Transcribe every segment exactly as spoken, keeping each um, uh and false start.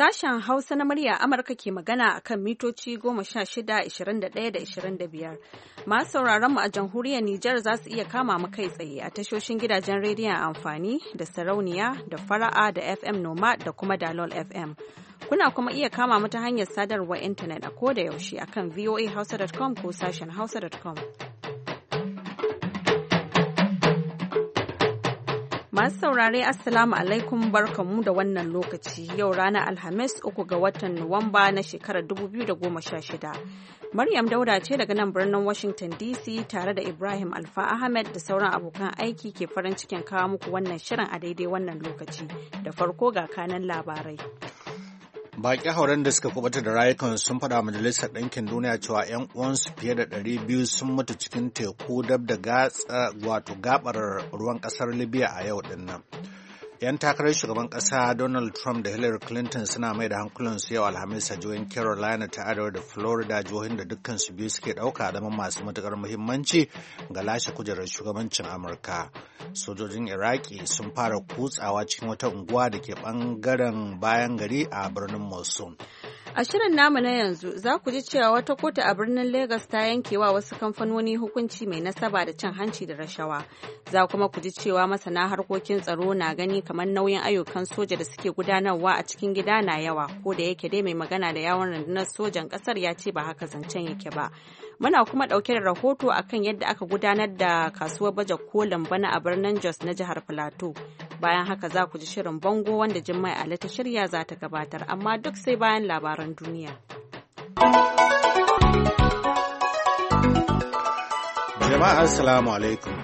Sashen Hausa na murya Amurka ke magana a kan mitoci goma sha shida, ishirin da ɗaya da ishirin da biyar. Masu sauraron mu a jamhuriyar Nijar za su iya kama mu kai tsaye a tashoshin gidajen rediyon amfani da sarauniya da fara'a da F M Noma da kuma Dalol F M. Kuna kuma iya kama mu ta hanyar sadarwar intanet a koda yaushe akan voa hausa dot com ko sashen hausa dot com. Masu saurare Assalamu alaikum barkanmu da wannan lokaci yau ranar Alhamis uku ga watan Nuwamba na shekarar dubu biyu da goma sha shida. Maryam Dauda ce daga nan birnin Washington D C tare da Ibrahim Alfa Ahmed da sauran abokan aiki ke farin cikin kawo muku wannan shirin a daidai wannan lokaci. Da farko ga kanan labarai. Baƙi hauren da suka kubuta da rayukan sun faɗa Majalisar Ɗinkin Duniya cewa 'yan uwansu fiye da ɗari biyu sun mutu cikin teku dab da gatsa wato gabar ruwan ƙasar Libya a yau ɗin nan. 'Yan takarar shugaban ƙasa Donald Trump da Hillary Clinton suna mai da hankulansu yau Alhamis a jihohin Carolina ta Arewa da Florida, jihohin da dukkansu biyu suke ɗauka zama masu matuƙar muhimmanci ga lashe kujerar shugabancin Amurka. Sojojin Iraki sun fara kutsawa cikin wata unguwa da ke ɓangaren bayan gari a birnin Mosul. A shirin namu na yanzu za ku ji cewa wata kotu a birnin Legas ta yankewa wasu kamfanoni hukunci mai nasaba da cin hanci da rashawa. Za kuma ku ji cewa masana harkokin tsaro na gani kamar nauyin ayyukan soja da suke gudanarwa a cikin gida na yawa, ko da yake dai mai magana da yawon rundunar sojan ƙasar ya ce ba haka zancen yake ba. Muna kuma ɗauke da rahoto akan yadda aka gudanar da kasuwar baje kolin bana a birnin Jos na jihar Plateau. Bayan haka za ku ji shirin bango wanda Jummai Ali ta shirya za ta gabatar, amma duk sai bayan labaran duniya. Jama'a assalamu alaikum.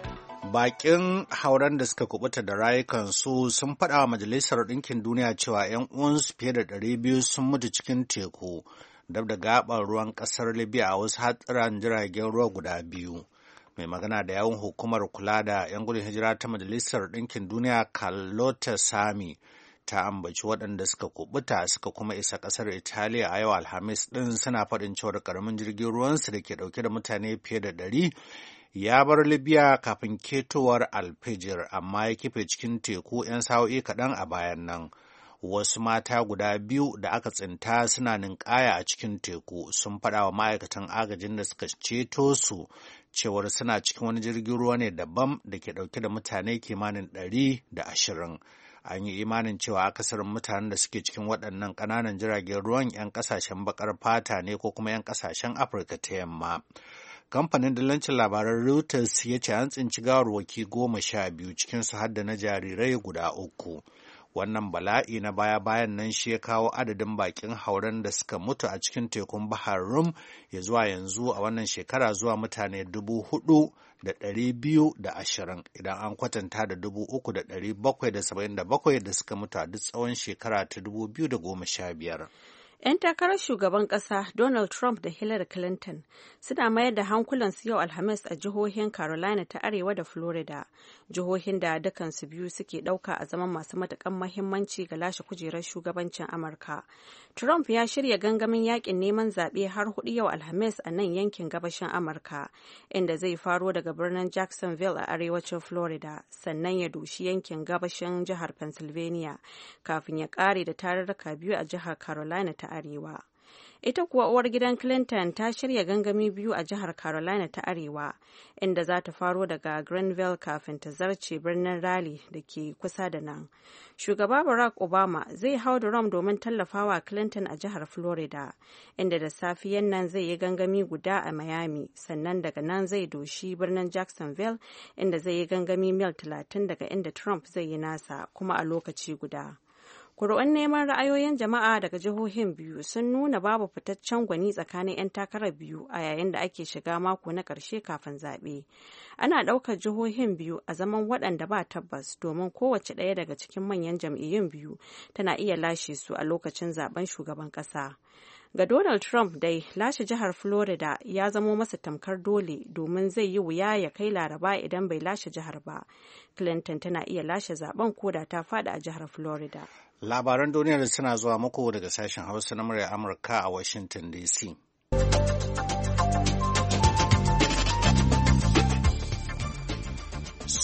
Bakin hauren da suka kubuta da rayukansu sun faɗa wa Majalisar Ɗinkin Duniya cewa 'yan uwansu fiye da ɗari biyu sun mutu cikin teku dab da gaɓar ruwan ƙasar Libya a wasu hatsarin jiragen ruwa guda biyu. Mai magana da yawun hukumar kula da 'yan gudun hijira ta Majalisar Ɗinkin Duniya Carlotta Sami ta ambaci waɗanda suka kubuta suka kuma isa ƙasar Italiya a yau Alhamis ɗin suna faɗin cewar ƙaramin jirgin ruwansu da ke ɗauke da mutane fiye da ɗari ya bar Libya kafin ketowar alfijir amma ya kife cikin teku 'yan sa'o'i kaɗan a bayan nan. Wasu mata guda biyu da aka tsinta suna ninkaya a cikin teku sun faɗa wa ma'aikatan agajin da suka ceto su cewar suna cikin wani jirgin ruwa ne daban da ke ɗauke da mutane kimanin ɗari da ashirin. An yi imanin cewa akasarin mutanen da suke cikin waɗannan ƙananan jiragen ruwan 'yan ƙasashen baƙar fata ne ko kuma 'yan ƙasashen Afirka ta yamma. Kamfanin dillancin labaran Reuters ya ce an tsinci gawarwaki goma sha biyu cikinsu har da na jarirai guda uku. Wannan bala'i na baya-bayan nan shi ya kawo adadin bakin hauren da suka mutu a cikin tekun Bahar Rum ya zuwa yanzu a wannan shekara zuwa mutane dubu hudu da ɗari biyu da ashirin idan an kwatanta da dubu uku da ɗari bakwai da saba'in da bakwai da suka mutu a duk tsawon shekara ta dubu biyu da goma sha biyar. 'Yan takarar shugaban ƙasa Donald Trump da Hillary Clinton suna mayar da hankulansu yau Alhamis a jihohin Carolina ta Arewa da Florida, jihohin da dukansu biyu suke ɗauka a zaman masu matuƙan mahimmanci ga lashe kujerar shugabancin Amurka. Trump ya shirya gangamin yakin neman zaɓe har hudu yau Alhamis a nan yankin gabashin Amurka, inda zai faro daga birnin Jacksonville a arewacin Florida, sannan ya doshi yankin gabashin jihar Pennsylvania, kafin ya ƙare da tarurruka biyu a jihar Carolina ta Arewa. Ita kuwa uwar gidan Clinton ta shirya gangami biyu a jihar Carolina ta Arewa, inda za ta faro daga Greenville kafin ta zarce birnin Raleigh da ke kusa da nan. Shugaba Barack Obama zai hau Durham domin tallafawa Clinton a jihar Florida, inda da safiyan nan zai yi gangami guda a Miami, sannan daga nan zai doshi birnin Jacksonville, inda zai yi gangami mil talatin daga inda Trump zai yi nasa, kuma a lokaci guda. Kuri'un neman ra'ayoyin jama'a daga jihohin biyu sun nuna babu fitaccen gwani tsakanin 'yan takarar biyu a yayin da ake shiga mako na ƙarshe kafin zaɓe. Ana ɗaukar jihohin biyu a zaman waɗanda ba tabbas domin kowace ɗaya daga cikin manyan jam'iyyun biyu tana iya lashe su a lokacin zaben shugaban ƙasa. Ga Donald Trump dai lashe jihar Florida ya zamo masa tamkar dole domin zai yi wuya ya kai Laraba idan bai lashe jihar ba. Clinton tana iya lashe zaben koda ta faɗi a jihar Florida. Labaran duniyar suna zuwa muku daga sashen Hausa na murya Amurka a Washington D C.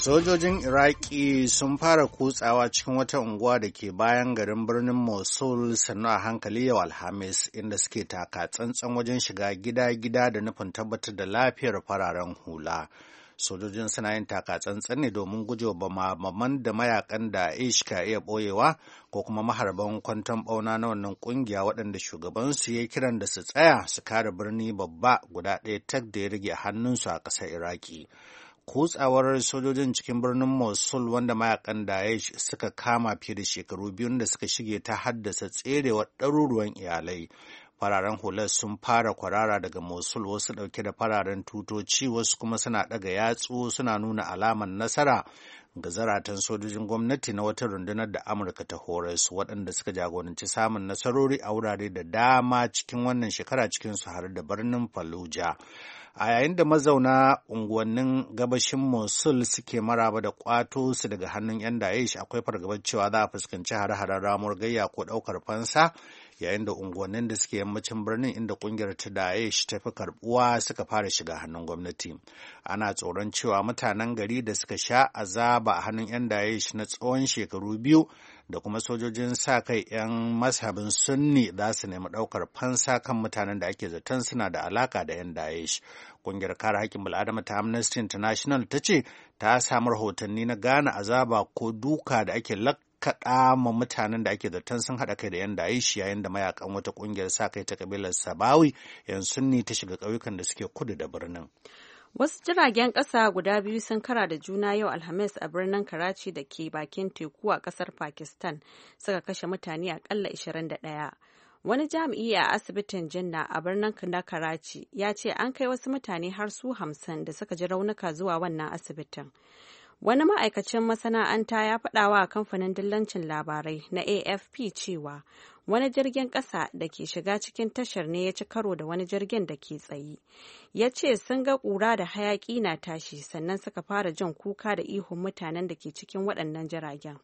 Sojojin Iraki sun fara kutsawa cikin wata unguwa da ke bayan garin birnin Mosul sannu a hankali yau Alhamis, inda suke taka tsantsan wajen shiga gida-gida da nufin tabbatar da lafiyar fararen hula. Sojojin suna yin taka tsantsan ne domin gujewa bama-baman da mayakan da Daesh ka iya boyewa ko kuma maharban kwanton bauna na wannan kungiya waɗanda shugabansu ya kiran da su tsaya su kare birni babba guda ɗaya tak da ya rage a hannunsu a ƙasar Iraki. Kutsawar sojojin cikin birnin Mosul wanda mayakan Daesh suka kama fiye da shekaru biyun da suka shige ta haddasa tserewar ɗaruruwan iyalai. Fararen hular sun fara kwarara daga Mosul, wasu ɗauke da fararen tutoci, wasu kuma suna ɗaga yatsu suna nuna alamar nasara ga zaratan sojojin gwamnati na wata rundunar da Amurka ta horas, waɗanda suka jagoranci samun nasarori a wurare da dama cikin wannan shekara, cikinsu har da birnin Fallujah. A yayin da mazauna unguwannin gabashin Mosul suke maraba da kwato su daga hannun 'yan Daesh, akwai fargabar cewa za a fuskanci hare-haren ramuwar gayya ko ɗaukar fansa, yayin da unguwannin da suke yammacin birnin inda kungiyar ta Daesh ta fi karbuwa suka fara shiga hannun gwamnati. Ana tsoron cewa mutanen gari da suka sha azaba a hannun 'yan Daesh na tsawon shekaru biyu da kuma sojojin sa kai 'yan mazhabin Sunni za su nemi ɗaukar fansa kan mutanen da ake zaton suna da alaka da 'yan Daesh. Ƙungiyar kare haƙƙin bil'adama ta Amnesty International ta ce ta samu rahotanni na gane azaba ko duka da ake kaɗa ma mutanen da ake zaton sun haɗa kai da 'yan Daesh yayin da mayakan wata ƙungiyar sa kai ta kabilar Sabawi 'yan Sunni ta shiga ƙauyukan da suke kudu da birnin. Wasu jiragen ƙasa guda biyu sun kara da juna yau Alhamis a birnin Karachi da ke bakin teku a ƙasar Pakistan, suka kashe mutane aƙalla ashirin da ɗaya. Wani jami'i a asibitin Jinnah a birnin na Karachi ya ce an kai wasu mutane har su hamsin da suka ji raunuka zuwa wannan asibitin. Wani ma'aikacin masana'anta ya faɗa wa kamfanin dillancin labarai na A F P cewa wani jirgin ƙasa da ke shiga cikin tashar ne ya ci karo da wani jirgin da ke tsaye. Ya ce sun ga ƙura da hayaƙi na tashi, sannan suka fara jin kuka da ihun mutanen da ke cikin waɗannan jiragen.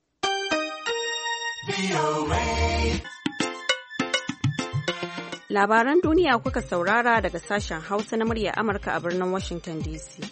Labaran duniya kuka saurara daga sashen Hausa na murya Amurka a birnin Washington D C.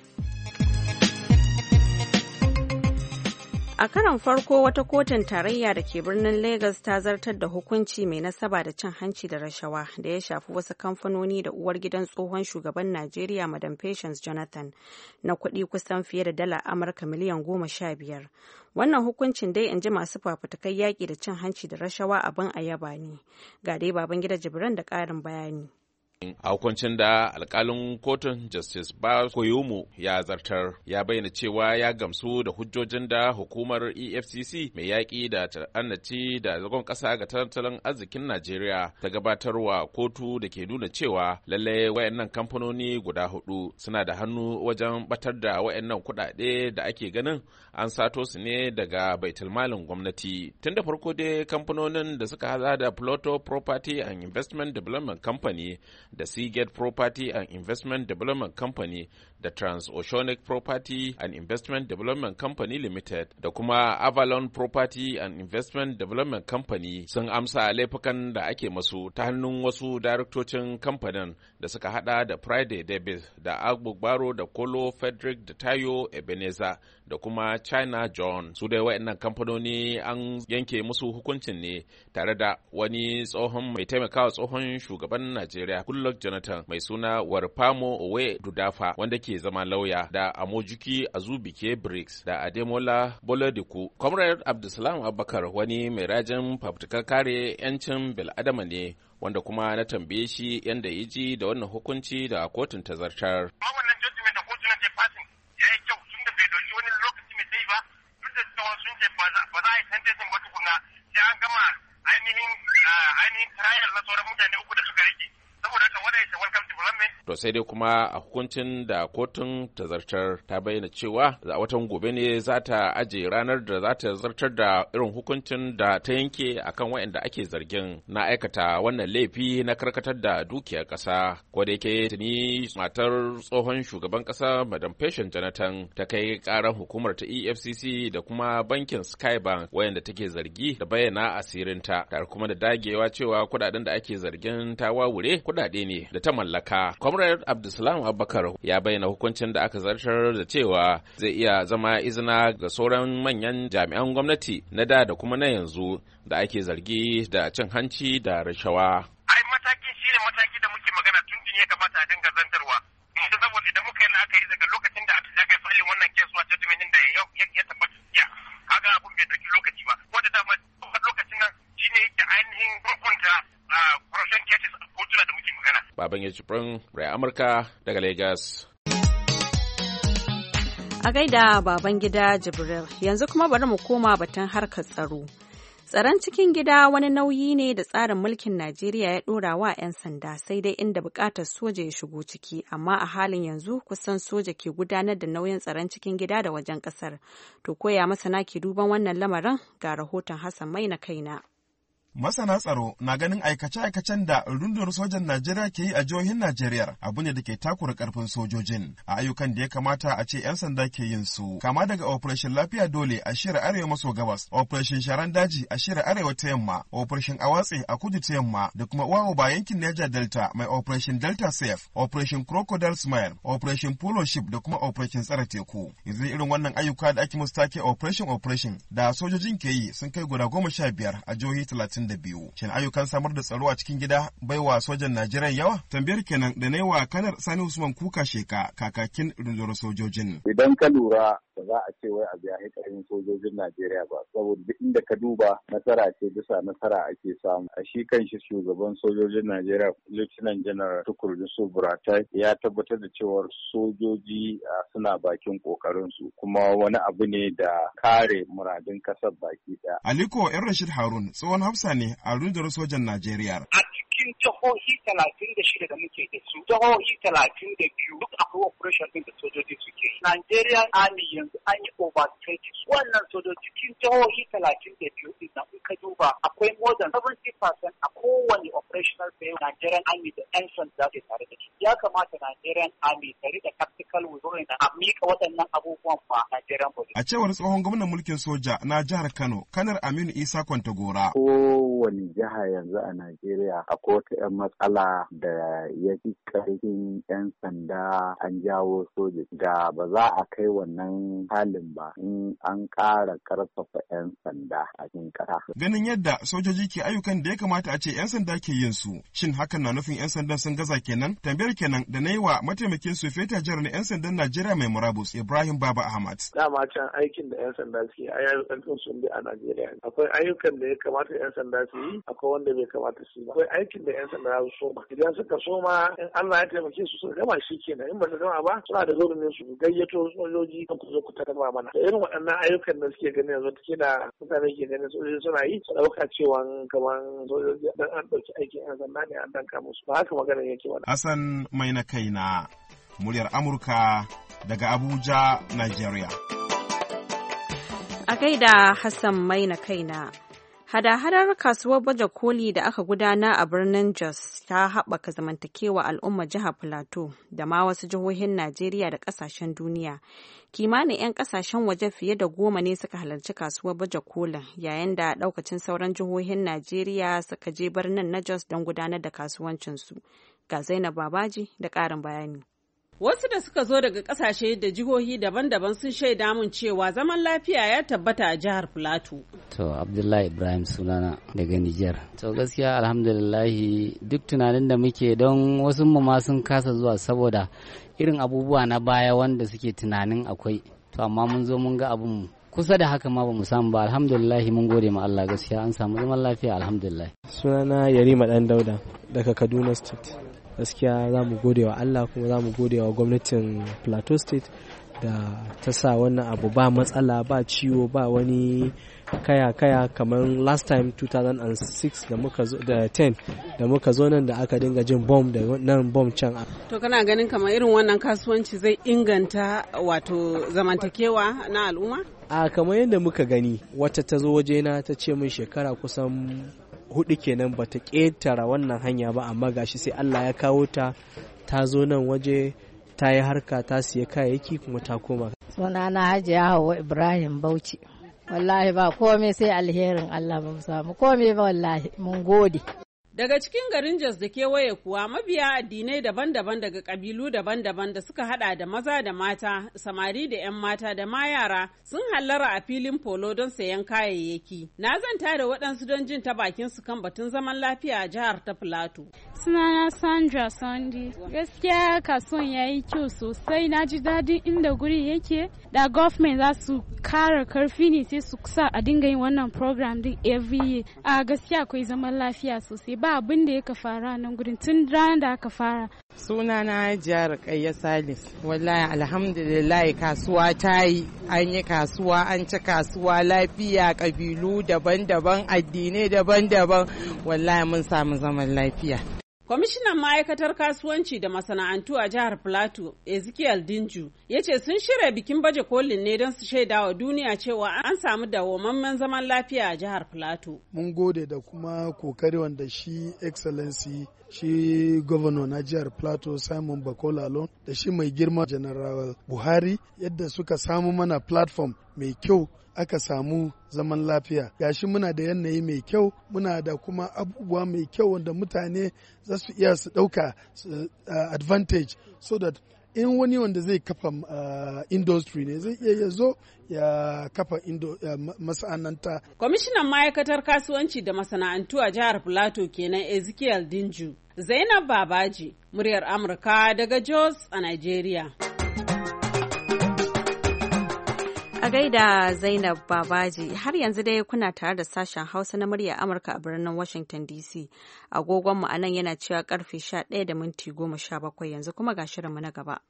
A karon farko, wata kotun tarayya da ke birnin Lagos ta zartar da hukunci mai nasaba da cin hanci da rashawa da ya shafi wasu kamfanoni da uwar gidan tsohon shugaban Najeriya Madam Patience Jonathan na kuɗi kusan fiye da dala Amurka miliyan goma sha biyar. Wannan hukuncin dai, in ji masu fafutukar yaƙi da cin hanci da rashawa, abin a yaba ne. Ga dai Babangida Jibran da ƙarin bayani. A hukuncin da alkalin kotun Justice Ba Koyomo ya zartar, ya bayyana cewa ya gamsu da hujjojin da hukumar E F C C mai yaƙi da ta'annaci da zagon ƙasa ga tattalin arzikin Najeriya ta gabatarwa kotu da ke nuna cewa lallai wayannan kamfanoni guda hudu suna da hannu wajen batar da wayannan kuɗaɗe da ake ganin an sato su ne daga baitulmalin gwamnati. Tun da farko dai kamfanonin da suka haza da Pluto Property and Investment Development Company da Seagate Property and Investment Development Company da Transoceanic Property and Investment Development Company Limited da kuma Avalon Property and Investment Development Company sun amsa laifukan da ake masu ta hannun wasu daraktocin kamfanin da suka hada da Friday Davis da Agbogbaro da Kolo Frederick da Tayo Ebenezer da kuma China John. Su dai waɗannan kamfanoni an yanke musu hukuncin ne tare da wani tsohon mai taimakawa tsohon shugaban Najeriya Goodluck Jonathan mai suna Warfamo Owe Dudafa wanda ke zama lauya, da Amojuki Azubike Briggs da Ademola Bolodiku. Comrade Abdulsalam Abubakar wani mai rajin fafutukar kare 'yancin bil'adama ne wanda kuma na tambaye shi yanda ya ji da wannan hukunci da kotun ta zartar. Wannan judgment da kotun ta fasin ya yi kyau, tun da bai dauki wani lokaci mai tsayi ba, duk da cewa sun ce ba za a yi sentencing ba tukuna sai an gama ainihin ainihin trial na sauran mutane uku da suka rike. Saboda haka wanda ya welcome development. To sai dai kuma a hukuncin da kotun ta zartar ta bayyana cewa a watan gobe ne za ta aje ranar da za ta zartar da irin hukuncin da ta yanke akan waɗanda ake zargin na aikata wannan laifi na karkatar da dukiyar ƙasa. Ko da yake tuni matar tsohon shugaban ƙasa Madam Patience Jonathan ta kai ƙarar hukumar ta E F C C da kuma bankin Skybank waɗanda take zargi da bayyana asirinta, tare kuma da dagewa cewa kuɗaɗen da ake zargin ta wawure kuɗaɗe ne da ta mallaka doka. Comrade Abdulsalam Abubakar ya bayyana hukuncin da aka zartar da cewa zai iya zama izina ga sauran manyan jami'an gwamnati na da da kuma na yanzu da ake zargi da cin hanci da rashawa. Ai matakin shi ne mataki da muke magana tun ya kamata a dinga zantarwa. Saboda idan muka yi la'akari daga lokacin da aka kai falin wannan kes zuwa judgment da ya tabbata ya kaga abun bai dauki lokaci ba. Wanda dama lokacin nan shine yake ainihin hukunta corruption cases a kotuna da muke magana. Baban ya Jibrin, Rai Amurka daga Lagos. A gaida baban gida Jibril, yanzu kuma bari mu koma batun harkar tsaro. Tsaron cikin gida wani nauyi ne da tsarin mulkin Najeriya ya ɗora wa 'yan sanda sai dai inda buƙatar soja ya shigo ciki, amma a halin yanzu kusan soja ke gudanar da nauyin tsaron cikin gida da wajen ƙasar. To koya masana ke duban wannan lamarin ga rahoton Hassan Mai na kaina. Masana tsaro na ganin aikace-aikacen da rundunar sojan Najeriya ke yi a jihohin Najeriya abu ne da ke takura karfin sojojin a ayyukan da ya kamata a ce 'yan sanda ke yin su. Kama daga Operation Lafiya Dole a shirin arewa maso gabas, Operation Sharan Daji a shirin arewa ta yamma, Operation Awatse a kudu ta yamma, da kuma Uwa Uba yankin Niger Delta mai Operation Delta Safe, Operation Crocodile Smile, Operation Polo Ship da kuma Operation Tsare Teku. Yanzu irin wannan ayyuka da ake musu take Operation Operation da sojojin ke yi sun kai guda goma sha biyar a jihohi talatin da biyu. Shin ayyukan samar da tsaro a cikin gida baiwa sojan Najeriya yawa? Tambayar kenan da na yi wa Kanar Sani Usman Kuka Sheka kakakin rundunar sojojin. Idan ka lura ba za a ce wai a biya hikarin sojojin Najeriya ba, saboda duk inda ka duba nasara ce bisa nasara ake samu. A shi kan shi shugaban sojojin Najeriya Lieutenant General Tukur Yusuf Buratai ya tabbatar da cewar sojoji suna bakin kokarin su, kuma wani abu ne da kare muradin kasar baki daya. Aliko Yan Rashid Harun tsohon hafsa ne a rundunar sojan Najeriya. A cikin jihohi talatin da shida da muke da su, jihohi talatin da biyu duk akwai operation din da sojoji suke yi. Nigerian Army yanzu an yi over twenty. Wannan sojoji cikin jihohi talatin da biyu din nan in ka duba akwai more than seventy percent a kowane operational bay Nigerian Army da yan sanda ke tare da shi. Ya kamata Nigerian Army ta rika tactical withdrawal na a miƙa waɗannan abubuwan ba Nigerian Police. A cewar tsohon gwamnan mulkin soja na jihar Kano, Kanar Aminu Isa Kwantagora. Kowane jiha yanzu a Najeriya akwai wata 'yan matsala da ya fi ƙarfin 'yan sanda an jawo soja. Da ba za a kai wannan halin ba in an ƙara ƙarfafa 'yan sanda a cikin ƙasa. Ganin yadda sojoji ke ayyukan da ya kamata a ce 'yan sanda ke yin su, shin hakan na nufin 'yan sandan sun gaza kenan? Tambayar kenan da na yi wa mataimakin sufeta jihar na 'yan sandan Najeriya mai murabus Ibrahim Baba Ahmad. Dama can aikin da 'yan sanda suke a ayyukan sun bi a Najeriya. Akwai ayyukan da ya kamata 'yan sanda su yi, akwai wanda bai kamata su yi ba. Akwai aikin da 'yan sanda su soma. Idan suka soma in Allah ya taimake su suka gama shi kenan. In ba su gama ba suna da zorumin su gayyato sojoji kan ku zo ku tarba mana. Da irin waɗannan ayyukan da suke ganin yanzu take da mutane ke ganin sojoji suna yi su ɗauka cewa kamar sojoji dan an ɗauki aikin 'yan sanda ne an danka musu. Ba haka maganar yake ba. Hassan mai na kaina, muryar Amurka daga Abuja, Nigeria. A gaida Hassan mai na kaina. Hada-hadar kasuwar baje koli da aka gudana a birnin Jos ta haɓaka zamantakewa al'ummar jihar Plateau da ma wasu jihohin Najeriya da ƙasashen duniya. Kimanin 'yan ƙasashen waje fiye da goma ne suka halarci kasuwar baje kolin, yayin da ɗaukacin sauran jihohin Najeriya suka je birnin na Jos don gudanar da kasuwancinsu. Ga Zainab Babaji da ƙarin bayani. Wasu da suka zo daga kasashe da jihohi daban-daban sun shaida mun cewa zaman lafiya ya tabbata a jihar Filato. To Abdullahi Ibrahim sunana daga Nijar. To gaskiya alhamdulillahi duk tunanin da muke don wasu mu ma sun kasa zuwa saboda irin abubuwa na baya wanda suke tunanin akwai. To amma mun zo mun ga abun kusa da haka ma ba mu samu ba, alhamdulillahi mun gode ma Allah, gaskiya an samu zaman lafiya alhamdulillah. Sunana Yarima Dan Dauda daga Kaduna State. Gaskiya za mu gode wa Allah kuma za mu gode wa gwamnatin Plateau State da ta sa wannan abu ba matsala ba ciwo ba wani kaya-kaya kamar last time two thousand six da muka zo da ten da muka zo nan da aka dinga jin bomb da nan bomb can. To kana ganin kamar irin wannan kasuwanci zai inganta wato zamantakewa na al'umma? A kamar yadda muka gani wata ta zo wajena ta ce min shekara kusan hudu kenan bata ƙetara wannan hanya ba, amma gashi sai Allah ya kawo ta ta zo nan waje ta yi harka ta siya kayayyaki kuma ta koma. Sunana Hajiya Hauwa Ibrahim Bauchi. Wallahi ba komai sai alherin Allah, ba mu samu komai ba wallahi mun gode. Daga cikin garin Jos da kewaye kuwa mabiya addinai daban-daban daga kabilu daban-daban da suka hada da maza da mata, samari da 'yan mata da ma yara sun hallara a filin polo don sayan kayayyaki. Na zanta da waɗansu don jin ta bakin su kan batun zaman lafiya a jihar ta Filato. Sunana Sandra Sunday. Gaskiya kasuwan ya yi kyau sosai, na ji daɗin inda guri yake. Da government za su kara karfi ne sai su sa a dinga yin wannan program din every year. A gaskiya akwai zaman lafiya sosai, ba abin da ya fara nan gudun tun ranar da aka fara. Sunana Jihar Kayya Salis. Wallahi alhamdulillah kasuwa ta yi, an yi kasuwa, an ci kasuwa lafiya, kabilu daban-daban, addinai daban-daban. Wallahi mun samu zaman lafiya. Kwamishinan ma'aikatar kasuwanci da masana'antu a jihar Plateau, Ezekiel Dinju, ya ce sun shirya bikin baje kolin ne don su shaida wa duniya cewa an samu dawwammamen zaman lafiya a jihar Plateau. Mun gode da kuma kokari wanda shi Excellency shi governor na jihar Plateau Simon Bakolalo da shi mai girma General Buhari yadda suka samu mana platform mai kyau aka samu zaman lafiya. Gashi muna da yanayi mai kyau, muna da kuma abubuwa mai kyau wanda mutane za su iya su ɗauka uh, advantage so that in wani wanda zai kafa uh, industry ne zai iya ya zo ya kafa uh, masana'anta. Kwamishinan ma'aikatar kasuwanci da masana'antu a jihar Plateau kenan Ezekiel Dinju. Zainab Babaji, muryar Amurka daga Jos a Nigeria. A gaida Zainab Babaji, har yanzu dai kuna tare da sashen Hausa na murya Amurka a birnin Washington D C. Agogonmu a nan yana cewa karfe sha ɗaya da minti goma sha bakwai, yanzu kuma ga shirinmu na gaba.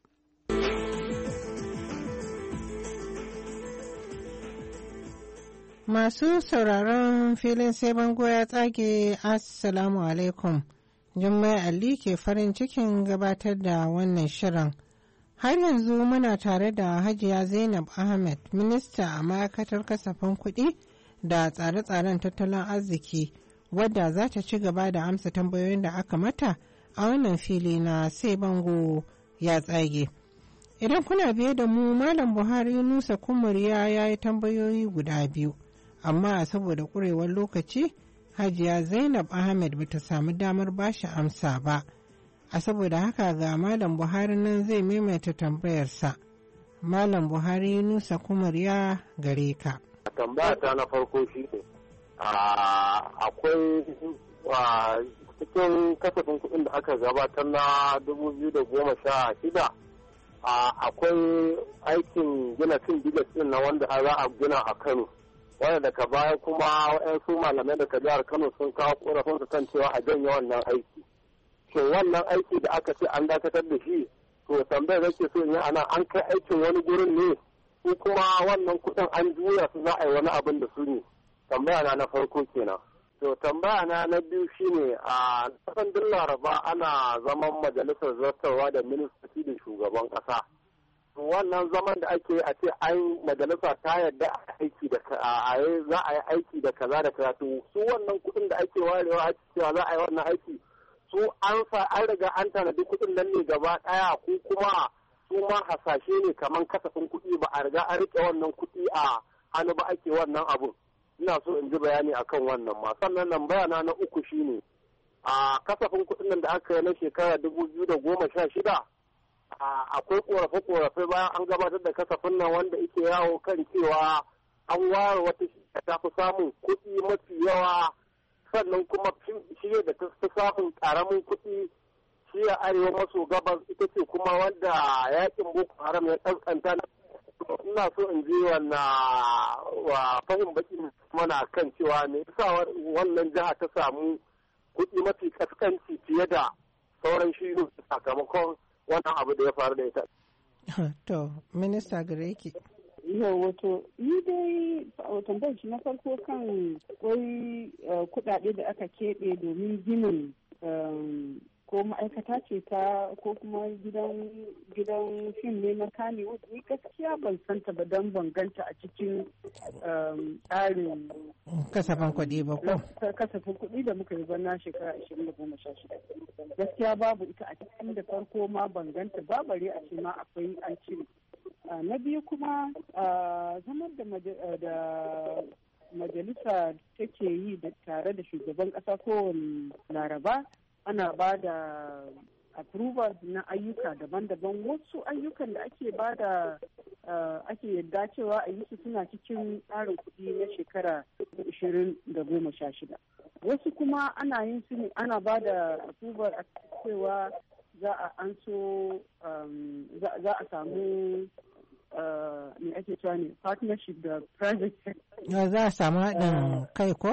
Masu sauraron filin sai bango ya tsage, Assalamu alaikum. Jummai Ali ke farin cikin gabatar da wannan shirin. Har yanzu muna tare da Hajiya Zainab Ahmed, minista a ma'aikatar kasafin kuɗi da tsare-tsaren tattalin arziki, wadda za ta ci gaba da amsa tambayoyin da aka mata a wannan fili na sai bango ya tsage. Idan kuna biye da mu, Malam Buhari Nusa Kumuriya ya yi tambayoyi guda biyu, amma saboda ƙurewar lokaci, Hajiya Zainab Ahmed bata samu damar bashi amsa ba. A saboda haka ga Malam Buhari nan zai maimaita tambayarsa. Malam Buhari Nusa Kumuriya gare ka. Tambaya ta na farko shi ne, akwai cikin kasafin kuɗin da aka gabatar na dubu biyu da goma sha shida, akwai aikin gina cin bigas ɗin na wanda za a gina a Kano. Wanda daga baya kuma waɗansu malamai daga jihar Kano sun kawo ƙorafin su kan cewa a janye wannan aiki. Shin wannan aiki da aka ce an dakatar da shi, to tambayar da ke so in yi ana an kai aikin wani gurin ne, ko kuma wannan kuɗin an juya su za a yi wani abin da su ne. Tambaya na na farko kenan. To tambaya na na biyu shine a kasan din Laraba ana zaman majalisar zartarwa da ministoci da shugaban ƙasa. To wannan zaman da ake a ce an majalisa ta yarda a aiki da za a yi aiki da kaza da kaza, to su wannan kuɗin da ake warewa a cewa za a yi wannan aiki, su an sa an riga an tanadi kuɗin nan ne gaba ɗaya, ko kuma su ma hasashe ne kamar kasafin kuɗi ba a riga an riƙe wannan kuɗi a hannu ba ake wannan abun. Ina so in ji bayani akan wannan ma. Sannan nan bayana na uku shine a kasafin kuɗin nan da aka yi na shekara dubu biyu da goma sha shida, akwai ƙorafe-ƙorafe bayan an gabatar da kasafin nan wanda ike yawo kan cewa an ware wata shi ta fi samun kuɗi mafi yawa, sannan kuma shi da ta fi samun ƙaramin kuɗi shi a arewa maso gabas ita ce kuma wanda yakin Boko Haram ya ƙanƙanta. Ina so in ji wannan wa fahim baki mana kan cewa ne yasa wannan jiha ta samu kuɗi mafi kaskanci fiye da sauran shi sakamakon wannan abu da ya faru da ita. To, minista gare ki. Yau wato, ni dai tambayar shi na farko kan wai kuɗaɗe da aka keɓe domin ginin ko ma'aikata ce ta ko kuma gidan gidan fim ne na Kannywood, ni gaskiya ban santa ba don ban ganta a cikin tsarin kasafin kuɗi ba ko kasafin kuɗi da muka yi na shekara ashirin da goma sha shida. Gaskiya babu ita a cikin da farko ma ban ganta ba, bare a ce ma akwai an cire. Na biyu kuma zamar da majalisa take yi da tare da shugaban ƙasa kowane laraba ana ba da approval na ayyuka daban-daban. Wasu ayyukan da ake ba da ake yadda cewa a yi su suna cikin tsarin kuɗi na shekara ishirin da goma sha shida. Wasu kuma ana yin su ne ana ba da approval a cewa za a an so za a samu me ake cewa ne partnership da private sector. Za a samu haɗin kai ko?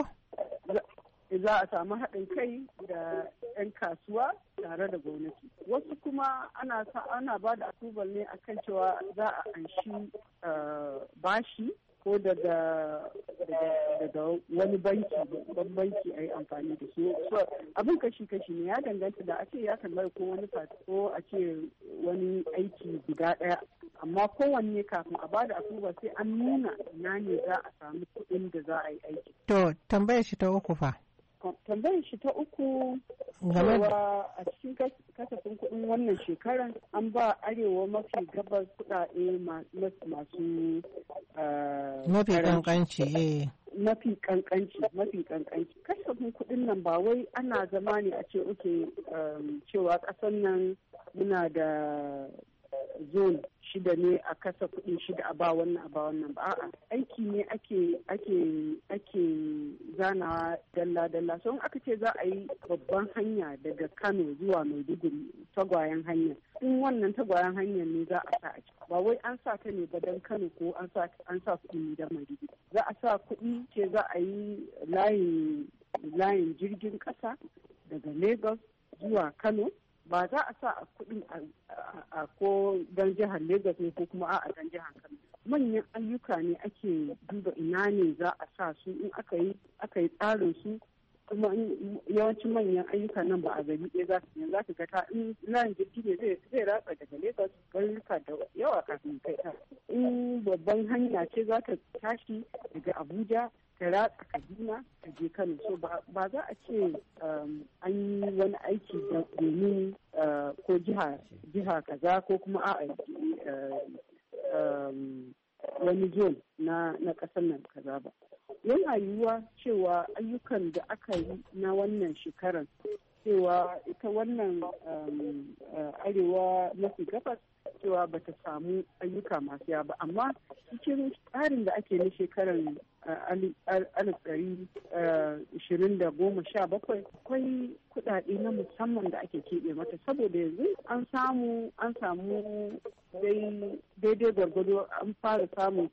Za a samu haɗin kai da 'yan kasuwa tare da gwamnati. Wasu kuma ana ana ba da approval ne akan cewa za a anshi bashi ko daga daga wani banki babban banki a yi amfani da su. Abin kashi-kashi ne ya danganta da a ce ya kamar ko wani ko a ce wani aiki guda ɗaya. Amma kowanne kafin a bada approval sai an nuna ina ne za a samu kuɗin da za a yi aiki. To tambayar shi ta uku fa? Tambayar shi ta uku cewa a cikin kasafin kuɗin wannan shekaran an ba arewa mafi gabas kuɗaɗe masu mafi kankanci eh mafi kankanci mafi kankanci kasafin kuɗin nan ba wai ana zama ne a ce oke cewa ƙasar nan muna da zone shida ne a kasa kuɗi shida a ba wannan a ba wannan ba a'a aiki ne ake ake ake zanawa dalla dalla so in aka ce za a yi babban hanya daga Kano zuwa Maiduguri tagwayen hanya in wannan tagwayen hanyar ne za a sa a ciki ba wai an sa ta ne ba dan Kano ko an sa an sa kuɗi ne dan Maiduguri za a sa kuɗi ce za a yi layin layin jirgin ƙasa daga Lagos zuwa Kano ba za a sa a kudin a ko don jihar Lagos ne ko kuma a don jihar Kano. Manyan ayyuka ne ake duba ina ne za a sa su in aka yi aka yi tsarin su kuma yawancin manyan ayyuka nan ba a gari ɗaya za su yi za ka ga ta in layin jirgi ne zai ratsa daga Lagos garuruka da yawa kafin kai ta. In babban hanya ce za ta tashi daga Abuja ta ratsa Kaduna ta je Kano so ba za a ce an yi wani aiki domin ko jiha jiha kaza ko kuma a wani zone na na kasar nan kaza ba. Yana yiwuwa cewa ayyukan da aka yi na wannan shekarar cewa ita wannan arewa mafi gabas cewa ba ta samu ayyuka masu yawa ba amma cikin tsarin da ake na shekarar alif ɗari ishirin da goma sha bakwai akwai kuɗaɗe na musamman da ake keɓe mata saboda yanzu an samu an samu daidai gwargwado an fara samun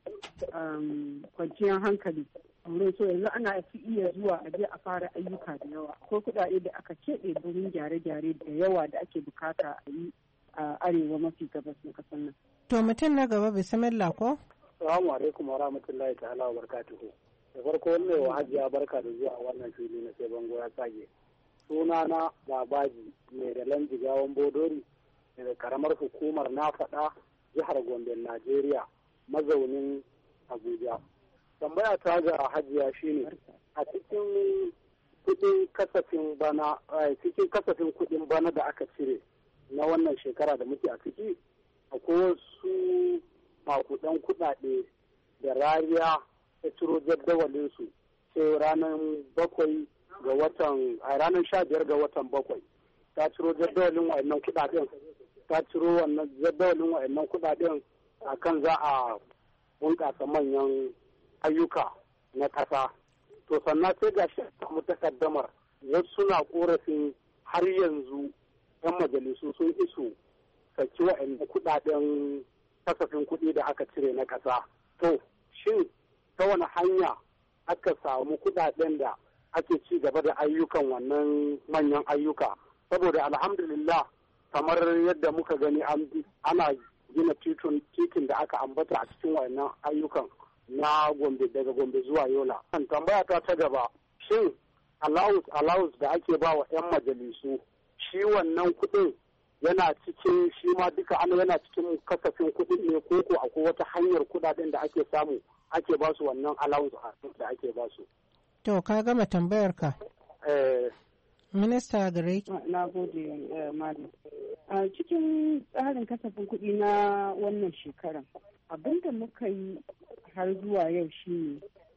kwanciyar hankali wurin so yanzu ana fi iya zuwa a je a fara ayyuka da yawa ko kuɗaɗe da aka keɓe domin gyare-gyare da yawa da ake bukata a yi a arewa mafi gabas na kasar nan. To mutum na gaba bismillah ko? Assalamu alaikum wa rahmatullahi ta'ala wa barakatuhu. Da farko wannan wa hajiya barka da zuwa wannan fili na sai bango ya tsage. Suna na Babaji mai da lanji gawon Bodori daga karamar hukumar na faɗa jihar Gombe Najeriya mazaunin Abuja. Tambaya ta ga hajiya shine a cikin kudin kasafin bana cikin kasafin kudin bana da aka cire na wannan shekara da muke a ciki akwai wasu makudan kudade da rariya ta ciro jaddawalinsu sai ranar bakwai ga watan a ranar sha biyar ga watan bakwai ta ciro jaddawalin wa'annan kudaden ta ciro wannan jaddawalin wa'annan kudaden akan za a bunƙasa manyan ayyuka na ƙasa to sannan sai ga shi samu takaddamar wasu suna korafin har yanzu yan majalisu sun isu saki wa'annan kudaden kasafin kuɗi da aka cire na ƙasa. To, shin ta wani hanya aka samu kudaden da ake ci gaba da ayyukan wannan manyan ayyuka? Saboda alhamdulillah kamar yadda muka gani ana gina titin da aka ambata a cikin wannan ayyukan na Gombe daga Gombe zuwa Yola. Kan tambaya ta ta gaba, shin allowance allowance da ake ba wa 'yan majalisu shi wannan kuɗin yana cikin shi ma duka ana yana cikin kasafin kuɗin ne ko ko akwai wata hanyar kuɗaɗen da ake samu ake ba su wannan allowance da ake ba su. To ka gama tambayar ka. Eh. Minista gare ki. Na gode Malam. A cikin tsarin kasafin kuɗi na wannan shekaran abinda muka yi har zuwa yau shi ne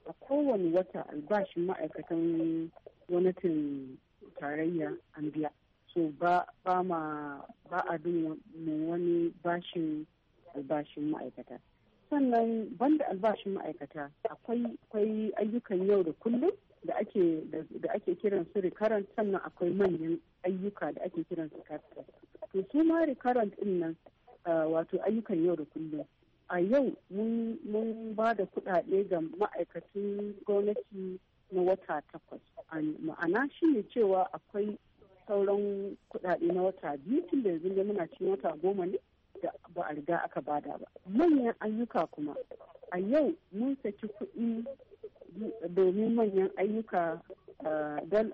a kowane wata albashin ma'aikatan gwamnatin tarayya an biya. So ba ba ma ba a bin mu wani bashin albashin ma'aikata. Sannan banda albashin ma'aikata akwai akwai ayyukan yau da kullum da ake da ake kiran su recurrent, sannan akwai manyan ayyuka da ake kiran su capital. To su ma recurrent din nan wato ayyukan yau da kullum a yau mun ba da kuɗaɗe ga ma'aikatan gwamnati na wata takwas. Ma'ana shi ne cewa akwai sauran kuɗaɗe na wata biyu tun da yanzu muna cikin wata goma ne da ba a riga aka bada ba. Manyan ayyuka kuma a yau mun saki kuɗi domin manyan ayyuka don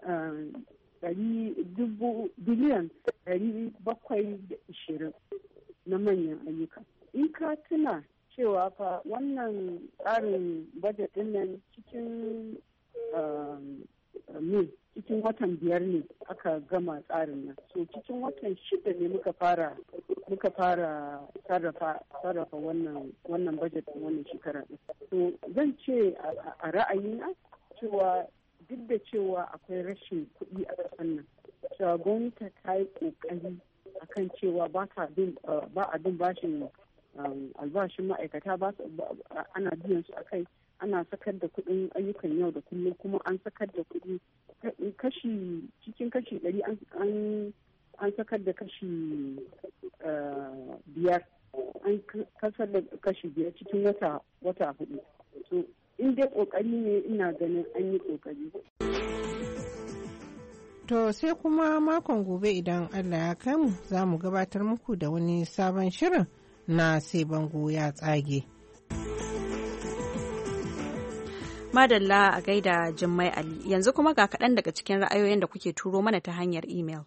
biliyan ɗari bakwai da ishirin na manyan ayyuka. In ka tuna cewa fa wannan tsarin budget din nan cikin ne cikin watan biyar ne aka gama tsarin nan, so cikin watan shida ne muka fara muka fara sarrafa sarrafa wannan wannan budget din wannan shekara din. So zan ce a ra'ayina cewa duk da cewa akwai rashin kuɗi a ƙasar nan, cewa gwamnati ta yi ƙoƙari akan cewa ba a bin bashin albashin ma'aikata, ba ana biyan su akai, ana sakar da kuɗin ayyukan yau da kullum, kuma an sakar da kuɗi kashi cikin kashi ɗari an sakar da kashi biyar an kasar da kashi biyar cikin wata wata hudu. So in dai kokari ne ina ganin an yi kokari. To sai kuma makon gobe idan Allah ya kai mu za mu gabatar muku da wani sabon shirin na sai bango ya tsage. Madalla a gaida Jummai Ali. Yanzu kuma ga kaɗan daga cikin ra'ayoyin da kuke turo mana ta hanyar imel.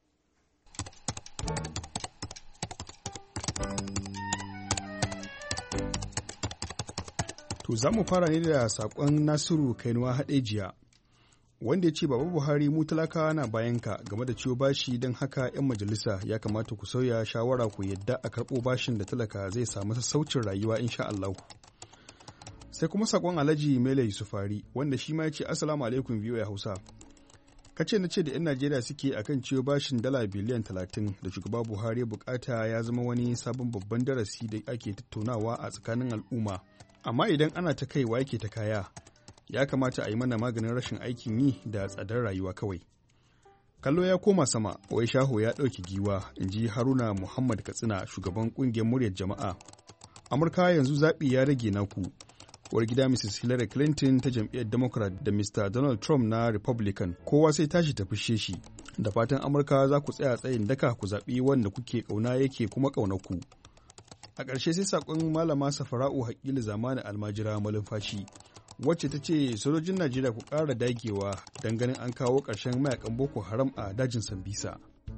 To za mu fara ne da saƙon Nasiru Kainuwa Haɗejiya, wanda ya ce Baba Buhari mu talakawa na bayanka game da ciwo bashi, don haka 'yan majalisa ya kamata ku sauya shawara ku yadda a karɓo bashin da talaka zai samu sassaucin rayuwa insha Allah. Sai kuma saƙon Alhaji Mele Yusufari, wanda shi ma ya ce Assalamu alaikum biyu ya Hausa. Kace na ce da 'yan Najeriya suke akan ciwo bashin dala biliyan talatin da shugaba Buhari bukata ya zama wani sabon babban darasi da ake tattaunawa a tsakanin al'umma. Amma idan ana ta kaiwa yake ta kaya, ya kamata a yi mana maganin rashin aikin yi da tsadar rayuwa kawai. Kallo ya koma sama, wai shaho ya ɗauki giwa, in ji Haruna Muhammad Katsina, shugaban ƙungiyar muryar jama'a. Amurka yanzu zaɓi ya rage naku. Uwar gida Missus Hillary Clinton ta jam'iyyar Democrat da Mister Donald Trump na Republican, kowa sai tashi ta fushe shi. Da fatan Amurka za ku tsaya tsayin daka ku zaɓi wanda kuke ƙauna yake kuma ƙaunar ku. A ƙarshe sai saƙon Malama Safara'u Haƙili Zamani Almajira Malumfashi, wacce ta ce sojojin Najeriya ku ƙara dagewa don ganin an kawo ƙarshen mayakan Boko Haram a dajin Sambisa.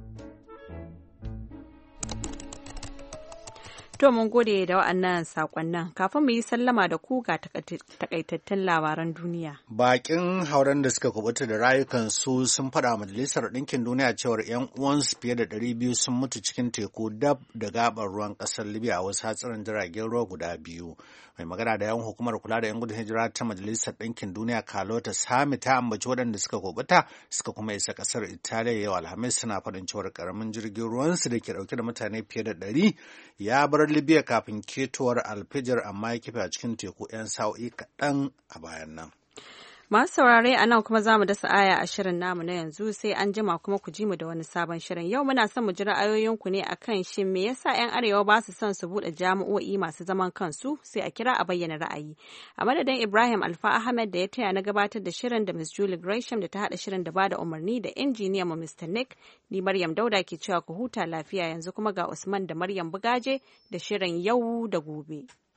To mun gode da wa'annan sakonnan, kafin mu yi sallama da ku ga takaitattun labaran duniya. Bakin hauren da suka kubuta da rayukansu sun faɗa Majalisar Ɗinkin Duniya cewar 'yan uwansu fiye da ɗari biyu sun mutu cikin teku dab da gabar ruwan ƙasar Libya a wasu hatsarin jiragen ruwa guda biyu. Mai magana da yawan hukumar kula da 'yan gudun hijira ta Majalisar Ɗinkin Duniya Carlotta Sami ta ambaci waɗanda suka kubuta suka kuma isa ƙasar Italiya yau Alhamis, suna faɗin cewar ƙaramin jirgin ruwansu da ke ɗauke da mutane fiye da ɗari ya bar Libya kafin ketowar alfijir, amma ya kife a cikin teku 'yan sa'o'i kaɗan a bayan nan. Masu saurare a nan kuma za mu dasa aya a shirin namu na yanzu, sai an jima kuma ku ji mu da wani sabon shirin. Yau muna son mu ji ra'ayoyinku ne akan shin me yasa 'yan arewa ba su son su buɗe jami'o'i masu zaman kansu, sai a kira a bayyana ra'ayi. A madadin Ibrahim Alfa Ahmed da ya taya na gabatar da shirin, da Miss Julie Gresham da ta haɗa shirin da bada umarni, da injiniyan mu Mister Nick, ni Maryam Dauda ke cewa ku huta lafiya. Yanzu kuma ga Usman da Maryam Bugaje da shirin yau da gobe.